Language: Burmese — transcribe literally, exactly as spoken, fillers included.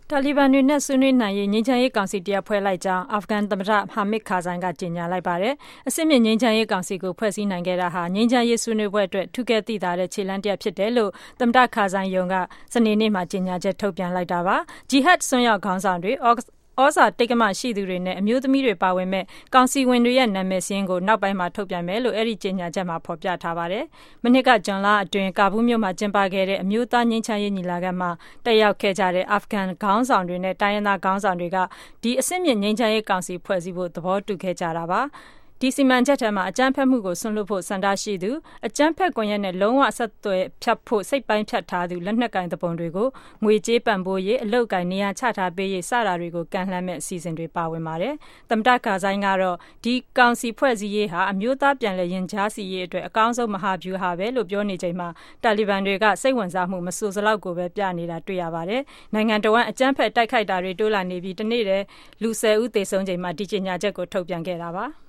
တာလီဘန်တွေနဲ့ဆွေးနွေးနိုင်ရေးငြိမ်းချမ်းရေးကောင်စီတရပ်ဖွဲ့လိုက်ကြောင်းအာဖဂန်သမ္မတဟာမစ်ကာဇိုင်းကကြေညာလိုက်ပါတယ်။အစစ်မြစ်ငြိမ်းချမ်းရေးကောင်စီကိုဖွဲ့စည်းနိုင်ခဲ့တာဟာငြိမ်းချမ်းရေးဆွေးနွေးပွဲအတွက်ထူးကဲသိသာတဲ့ခြေလှမ်းတစ်ရပ်ဖြစ်တယ်လို့သမ္မတကာဇိုင်းယုံကစနေနေ့မှာကြေညာချက်ထုတ်ပြန်လိုက်တာပါ။ဂျီဟတ်ဆွမ်းရောက်ခေါင်းဆောင်တွေဩဇာတိတ်ကမရှိသူတွေနဲ့အမျိုးသမီးတွေပါဝင်မဲ့ကောင်စီဝင်တွေရဲ့နာမည်စာရင်းကိုနောက်ပိုင်းမှာထုတ်ပြန်မယ်လို့အဲ့ဒီကြေညာချက်မှာဖော်ပြထားပါတယ်။မနှစ်ကဇွန်လအတွင်းကာဘူးမြို့မှာကျင်းပခဲ့တဲ့အမျိုးသားငြိမ်းချမ်းရေးညီလာခံမှာတက်ရောက်ခဲ့ကြတဲ့အာဖဂန်ခေါင်းဆောင်တွေနဲ့တိုင်းရင်းသားခေါင်းဆောင်တွေကဒီအစစ်မြစ်ငြိမ်းချမ်းရေးကောင်စီဖွဲ့စည်းဖို့သဘောတူခဲ့ကြတာပါ။ဒီစီမံချက်ထဲမှာအကြမ်းဖက်မှုကိုဆွန့်လွတ်ဖို့စံတားရှိသူအကြမ်းဖက်ကွန်ရက်နဲ့လုံးဝဆက်သွယ်ဖြတ်ဖို့စိတ်ပိုင်းဖြတ်ထားသူလက်နက်ကင်တပုံတွေကိုငွေကြေးပံ့ပိုးရေးအလုတ်ကင်နေရာချထားပေးရေးစတာတွေကိုကန်လှမ်းမဲ့အစီအစဉ်တွေပါဝင်ပါတယ်။သမ္မတကာဇိုင်းကတော့ဒီကောင်စီဖွဲ့စည်းရေးဟာအမျိုးသားပြန်လည်ရင်ကြားစီရေးအတွက်အကောင်းဆုံးမဟာဗျူဟာပဲလို့ပြောနေချိန်မှာတာလီဘန်တွေကစိတ်ဝင်စားမှုမဆိုစလောက်ကိုပဲပြနေတာတွေ့ရပါတယ်။နိုင်ငံတော်ဝန်အကြမ်းဖက်တိုက်ခိုက်တာတွေတိုးလာနေပြီးတနေ့တည်းလူဆယ်ဦးသေဆုံးချိန်မှာဒီကြေညာချက်ကိုထုတ်ပြန်ခဲ့တာပါ။